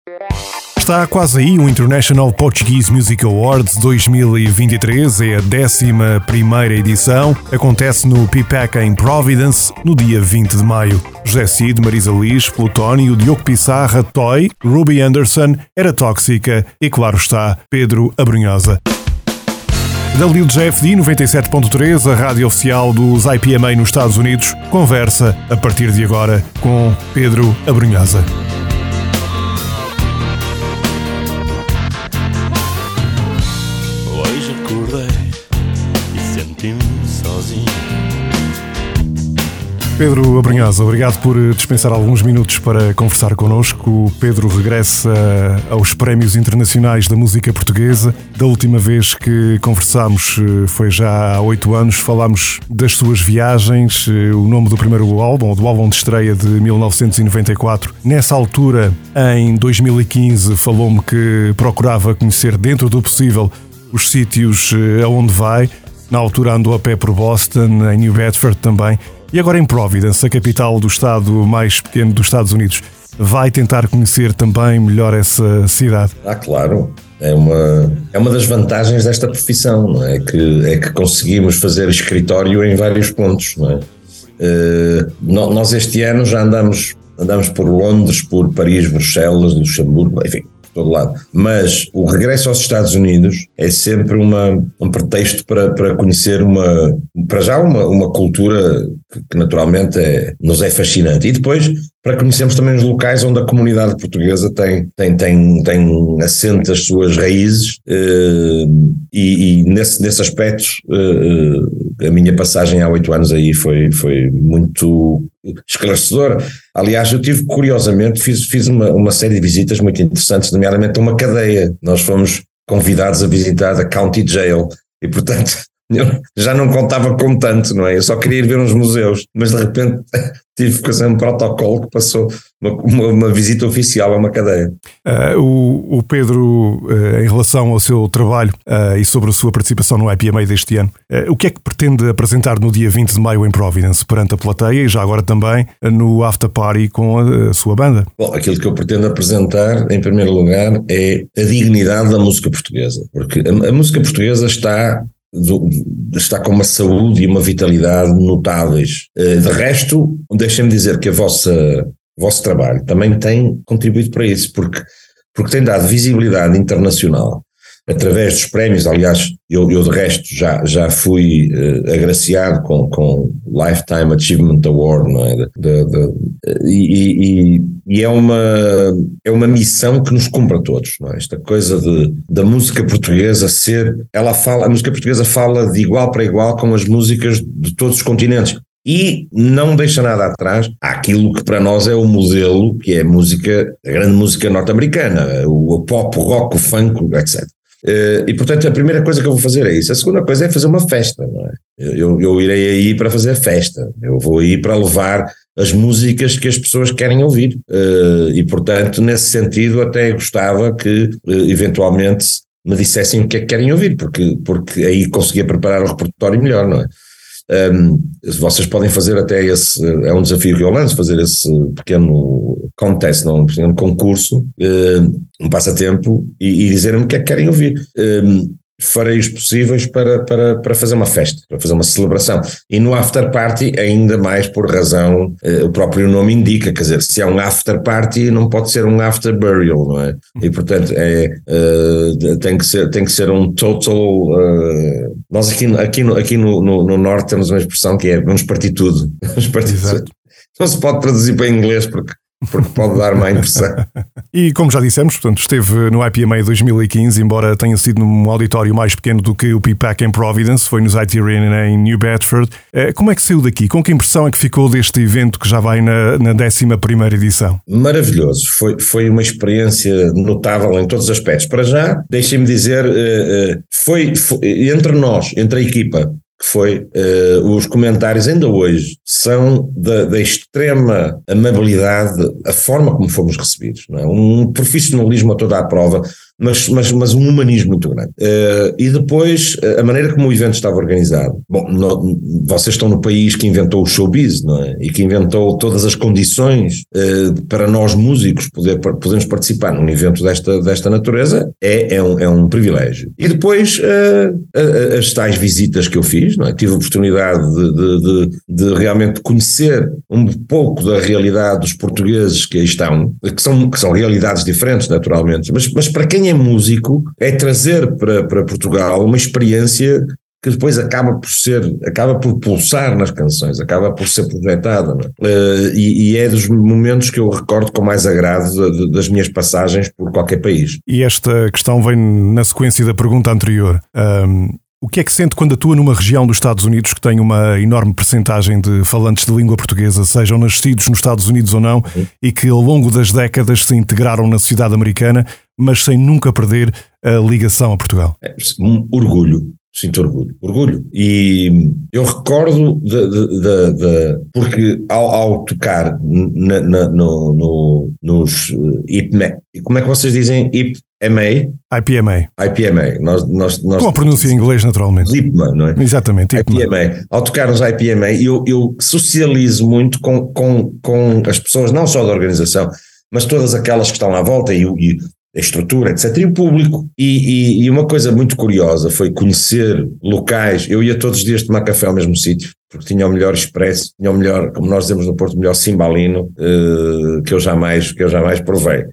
Está quase aí o International Portuguese Music Awards 2023, é a 11ª edição, acontece no PPAC em Providence, no dia 20 de maio. José Cid, Marisa Liz, Plutónio, Diogo Pissarra, Toy, Ruby Anderson, Era Tóxica e, claro está, Pedro Abrunhosa. WJFD 97.3, a rádio oficial dos IPMA nos Estados Unidos, conversa a partir de agora com Pedro Abrunhosa. Hoje acordei e senti-me sozinho. Pedro Abrunhosa, obrigado por dispensar alguns minutos para conversar connosco. O Pedro regressa aos Prémios Internacionais da Música Portuguesa. Da última vez que conversámos foi já há 8 anos. Falámos das suas viagens, o nome do primeiro álbum, do álbum de estreia de 1994. Nessa altura, em 2015, falou-me que procurava conhecer dentro do possível os sítios aonde vai. Na altura andou a pé por Boston, em New Bedford também. E agora em Providence, a capital do estado mais pequeno dos Estados Unidos, vai tentar conhecer também melhor essa cidade? Claro. É uma das vantagens desta profissão, não é? Que conseguimos fazer escritório em vários pontos, não é? Nós este ano já andamos por Londres, por Paris, Bruxelas, Luxemburgo, enfim, por todo lado. Mas o regresso aos Estados Unidos é sempre um pretexto para conhecer uma cultura que naturalmente nos é fascinante. E depois para conhecermos também os locais onde a comunidade portuguesa tem assente as suas raízes, e nesse aspecto a minha passagem há 8 anos aí foi muito esclarecedora. Aliás, eu tive, curiosamente, fiz uma série de visitas muito interessantes, nomeadamente a uma cadeia. Nós fomos convidados a visitar a County Jail e, portanto, eu já não contava com tanto, não é? Eu só queria ir ver uns museus, mas de repente tive que fazer um protocolo que passou uma visita oficial a uma cadeia. O Pedro, em relação ao seu trabalho e sobre a sua participação no IPMA deste ano, o que é que pretende apresentar no dia 20 de maio em Providence perante a plateia e já agora também no After Party com a sua banda? Bom, aquilo que eu pretendo apresentar, em primeiro lugar, é a dignidade da música portuguesa, porque a música portuguesa está com uma saúde e uma vitalidade notáveis. De resto, deixem-me dizer que o vosso trabalho também tem contribuído para isso, porque tem dado visibilidade internacional através dos prémios. Aliás, eu de resto já fui agraciado com Lifetime Achievement Award, não é? E é uma missão que nos cumpre a todos, não é? Esta coisa da música portuguesa a música portuguesa fala de igual para igual com as músicas de todos os continentes. E não deixa nada atrás aquilo que para nós é o modelo, que é a grande música norte-americana, o pop, o rock, o funk, etc. E portanto a primeira coisa que eu vou fazer é isso. A segunda coisa é fazer uma festa, não é? Eu irei aí para fazer a festa, eu vou aí para levar as músicas que as pessoas querem ouvir, e portanto nesse sentido até gostava que eventualmente me dissessem o que é que querem ouvir, porque aí conseguia preparar o repertório melhor, não é? Vocês podem fazer até é um desafio que eu lanço, fazer esse pequeno contest, um pequeno concurso, um passatempo, e dizer-me o que é que querem ouvir. Farei os possíveis para fazer uma festa, para fazer uma celebração. E no after party, ainda mais por razão, o próprio nome indica, quer dizer, se é um after party, não pode ser um after burial, não é? E portanto tem que ser um total. Nós aqui no Norte temos uma expressão que é vamos partir tudo. Vamos partir tudo. Não se pode traduzir para inglês porque pode dar má impressão. E como já dissemos, portanto, esteve no IPMA 2015, embora tenha sido num auditório mais pequeno do que o PPAC em Providence, foi no IT Arena em New Bedford. Como é que saiu daqui? Com que impressão é que ficou deste evento que já vai na 11ª edição? Maravilhoso, foi uma experiência notável em todos os aspectos. Para já, deixem-me dizer, foi entre nós, entre a equipa, que foi, os comentários ainda hoje são da extrema amabilidade, a forma como fomos recebidos, não é? Um profissionalismo a toda a prova. mas um humanismo muito grande. E depois, a maneira como o evento estava organizado. Bom, vocês estão no país que inventou o showbiz, não é? E que inventou todas as condições para nós músicos podermos participar num evento desta natureza, é um privilégio. E depois, as tais visitas que eu fiz, não é? Tive a oportunidade de realmente conhecer um pouco da realidade dos portugueses que aí estão, que são realidades diferentes, naturalmente, mas para quem é músico, é trazer para Portugal uma experiência que depois acaba por pulsar nas canções, acaba por ser projetada, não é? E é dos momentos que eu recordo com mais agrado das minhas passagens por qualquer país. E esta questão vem na sequência da pergunta anterior. O que é que sente quando atua numa região dos Estados Unidos que tem uma enorme percentagem de falantes de língua portuguesa, sejam nascidos nos Estados Unidos ou não, e que ao longo das décadas se integraram na sociedade americana, mas sem nunca perder a ligação a Portugal? Orgulho. Sinto orgulho. E eu recordo porque ao tocar nos IPMA, como é que vocês dizem IPMA? IPMA. Nós com a pronúncia em inglês, naturalmente. IPMA, não é? Exatamente, IPMA. Ao tocar nos IPMA, eu socializo muito com as pessoas, não só da organização, mas todas aquelas que estão à volta e a estrutura, etc., e o público. E uma coisa muito curiosa foi conhecer locais. Eu ia todos os dias tomar café ao mesmo sítio, porque tinha o melhor expresso, tinha o melhor, como nós dizemos no Porto, o melhor cimbalino que eu jamais provei.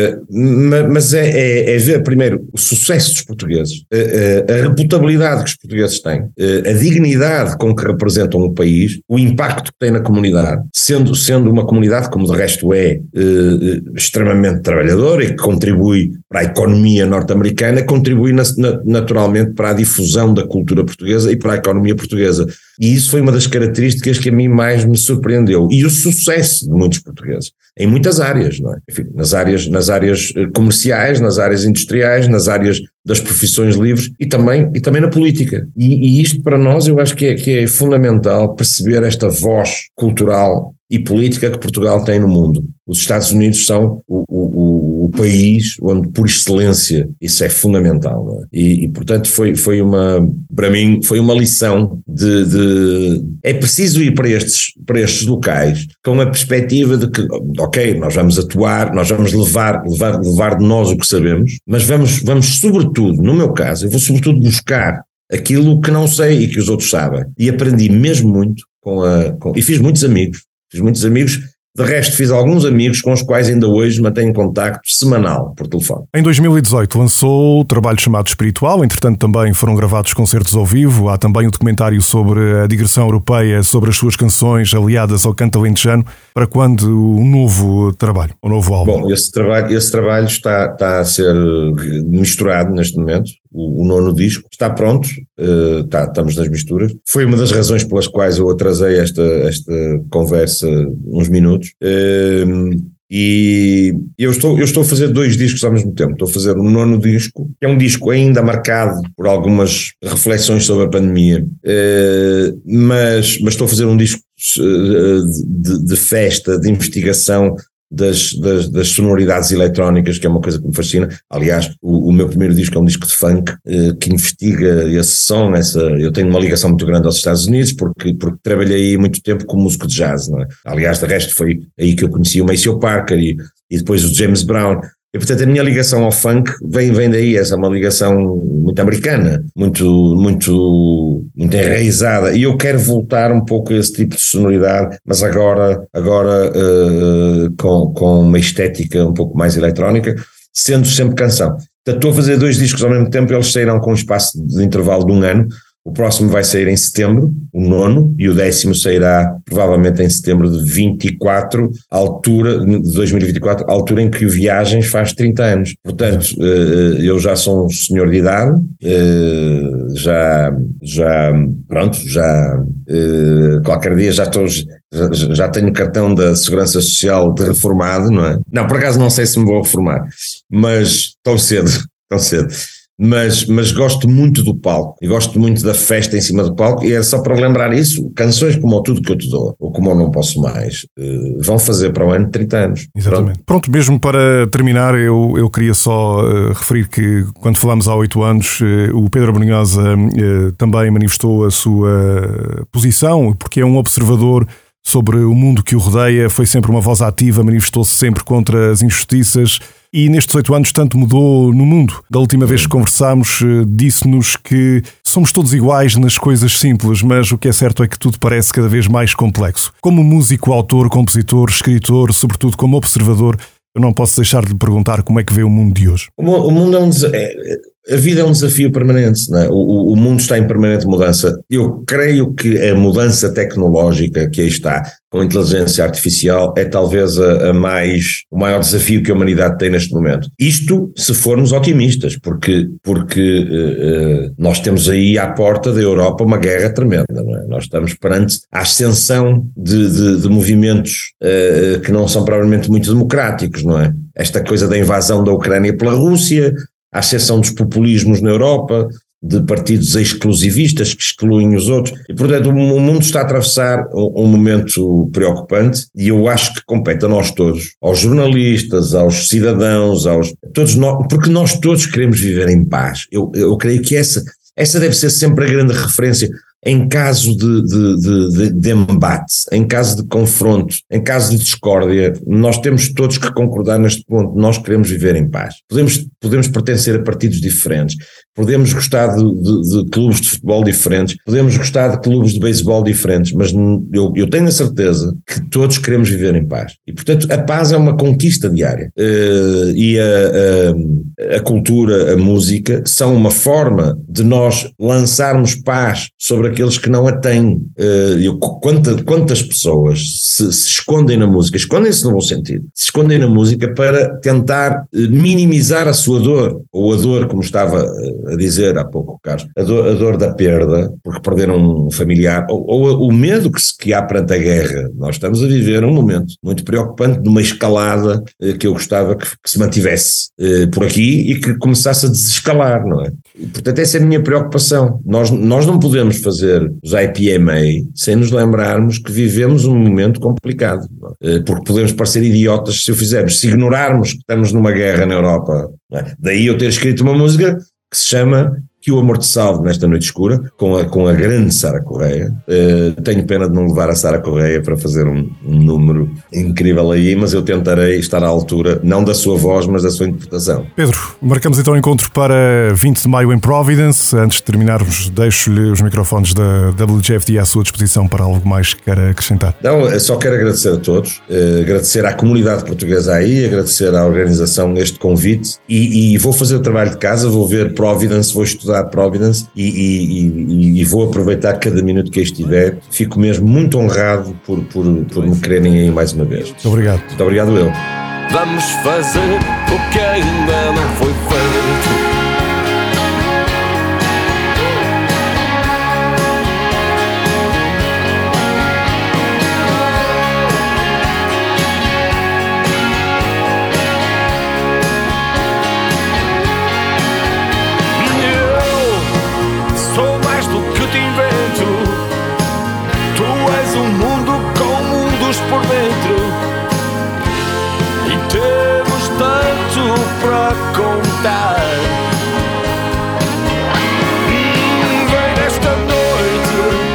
Mas é ver primeiro o sucesso dos portugueses, a reputabilidade que os portugueses têm, a dignidade com que representam o país, o impacto que tem na comunidade, sendo uma comunidade, como de resto é, extremamente trabalhadora e que contribui para a economia norte-americana, contribui naturalmente para a difusão da cultura portuguesa e para a economia portuguesa. E isso foi uma das características que a mim mais me surpreendeu. E o sucesso de muitos portugueses, em muitas áreas, não é? Enfim, nas áreas comerciais, nas áreas industriais, nas áreas das profissões livres e também na política. E isto para nós eu acho que é fundamental perceber esta voz cultural e política que Portugal tem no mundo. Os Estados Unidos são o país onde, por excelência, isso é fundamental, não é? E portanto, para mim, foi uma lição é preciso ir para estes locais com a perspectiva de que, ok, nós vamos atuar, nós vamos levar de nós o que sabemos, mas vamos sobretudo, no meu caso, eu vou sobretudo buscar aquilo que não sei e que os outros sabem. E aprendi mesmo muito e fiz muitos amigos. De resto, fiz alguns amigos com os quais ainda hoje mantenho contacto semanal por telefone. Em 2018 lançou o trabalho chamado Espiritual, entretanto também foram gravados concertos ao vivo, há também o documentário sobre a digressão europeia, sobre as suas canções aliadas ao canto alentejano. Para quando o novo trabalho, o novo álbum? Bom, esse trabalho está a ser misturado neste momento. O nono disco está pronto, estamos nas misturas. Foi uma das razões pelas quais eu atrasei esta conversa uns minutos. E eu estou a fazer 2 discos ao mesmo tempo. Estou a fazer um nono disco, que é um disco ainda marcado por algumas reflexões sobre a pandemia, mas estou a fazer um disco de festa, de investigação das sonoridades eletrónicas, que é uma coisa que me fascina. Aliás, o meu primeiro disco é um disco de funk que investiga esse som. Eu tenho uma ligação muito grande aos Estados Unidos porque trabalhei muito tempo com músico de jazz, não é? Aliás, de resto foi aí que eu conheci o Maceo Parker e depois o James Brown. E portanto a minha ligação ao funk vem daí. Essa é uma ligação muito americana, muito enraizada, e eu quero voltar um pouco a esse tipo de sonoridade, mas agora com uma estética um pouco mais eletrónica, sendo sempre canção. Portanto, estou a fazer 2 discos ao mesmo tempo, eles sairão com um espaço de intervalo de 1 ano. O próximo vai sair em setembro, o 9º, e o 10º sairá provavelmente em setembro de 24, de 2024, a altura em que o Viagens faz 30 anos. Portanto, eu já sou um senhor de idade, qualquer dia já tenho cartão da Segurança Social de reformado, não é? Não, por acaso não sei se me vou reformar, mas tão cedo. mas gosto muito do palco e gosto muito da festa em cima do palco, e é só para lembrar isso, canções como o Tudo Que Eu Te Dou ou como o Não Posso Mais vão fazer para o ano 30 anos. Exatamente. Pronto, mesmo para terminar, eu queria só referir que quando falamos há 8 anos, o Pedro Brunhosa também manifestou a sua posição, porque é um observador sobre o mundo que o rodeia, foi sempre uma voz ativa, manifestou-se sempre contra as injustiças. E nestes 8 anos tanto mudou no mundo. Da última vez que conversámos, disse-nos que somos todos iguais nas coisas simples, mas o que é certo é que tudo parece cada vez mais complexo. Como músico, autor, compositor, escritor, sobretudo como observador, eu não posso deixar de lhe perguntar como é que vê o mundo de hoje. O mundo a vida é um desafio permanente, não é? O mundo está em permanente mudança. Eu creio que a mudança tecnológica que aí está, com a inteligência artificial, é talvez o maior desafio que a humanidade tem neste momento. Isto se formos otimistas, porque nós temos aí à porta da Europa uma guerra tremenda, não é? Nós estamos perante a ascensão de movimentos que não são provavelmente muito democráticos, não é? Esta coisa da invasão da Ucrânia pela Rússia, a ascensão dos populismos na Europa, de partidos exclusivistas que excluem os outros, e portanto o mundo está a atravessar um momento preocupante, e eu acho que compete a nós todos, aos jornalistas, aos cidadãos, todos nós, porque nós todos queremos viver em paz. Eu creio que essa deve ser sempre a grande referência. Em caso de embate, em caso de confronto, em caso de discórdia, nós temos todos que concordar neste ponto. Nós queremos viver em paz. Podemos pertencer a partidos diferentes, podemos gostar de clubes de futebol diferentes, podemos gostar de clubes de beisebol diferentes, mas eu tenho a certeza que todos queremos viver em paz. E, portanto, a paz é uma conquista diária. E a cultura, a música, são uma forma de nós lançarmos paz sobre aqueles que não a têm. Quantas pessoas se escondem na música, escondem-se no bom sentido, se escondem na música para tentar minimizar a sua dor, ou a dor, como estava a dizer há pouco, Carlos, a dor da perda, porque perderam um familiar, ou o medo que há perante a guerra. Nós estamos a viver um momento muito preocupante de uma escalada que eu gostava que se mantivesse por aqui e que começasse a desescalar, não é? E, portanto, essa é a minha preocupação. Nós não podemos fazer os IPMA sem nos lembrarmos que vivemos um momento complicado, porque podemos parecer idiotas se o fizermos, se ignorarmos que estamos numa guerra na Europa, não é? Daí eu ter escrito uma música que se chama Que o Amor Te Salve Nesta Noite Escura, com a grande Sara Correia. Tenho pena de não levar a Sara Correia para fazer um número incrível aí, mas eu tentarei estar à altura, não da sua voz, mas da sua interpretação. Pedro, marcamos então o encontro para 20 de maio em Providence. Antes de terminarmos, deixo-lhe os microfones da WGFD à sua disposição para algo mais que queira acrescentar. Não, eu só quero agradecer a todos, agradecer à comunidade portuguesa aí, agradecer à organização este convite, e vou fazer o trabalho de casa, vou ver Providence, vou estudar Providence e vou aproveitar cada minuto que aí estiver. Fico mesmo muito honrado por me quererem aí mais uma vez. Muito obrigado. Muito obrigado eu. Vamos fazer o que ainda não foi feito. Por dentro e temos tanto para contar. Vem nesta noite,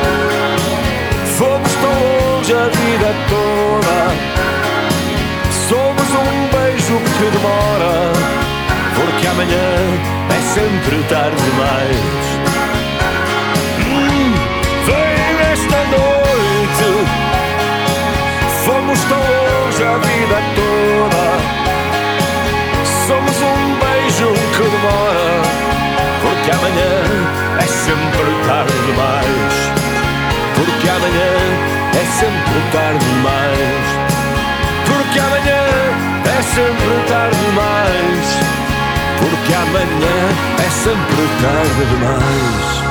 fomos tão longe a vida toda. Somos um beijo que demora, porque amanhã é sempre tarde demais. Vem nesta noite, fomos tão longe a vida toda. Somos um beijo que demora, porque amanhã é sempre tarde demais. Porque amanhã é sempre tarde demais. Porque amanhã é sempre tarde demais. Porque amanhã é sempre tarde demais.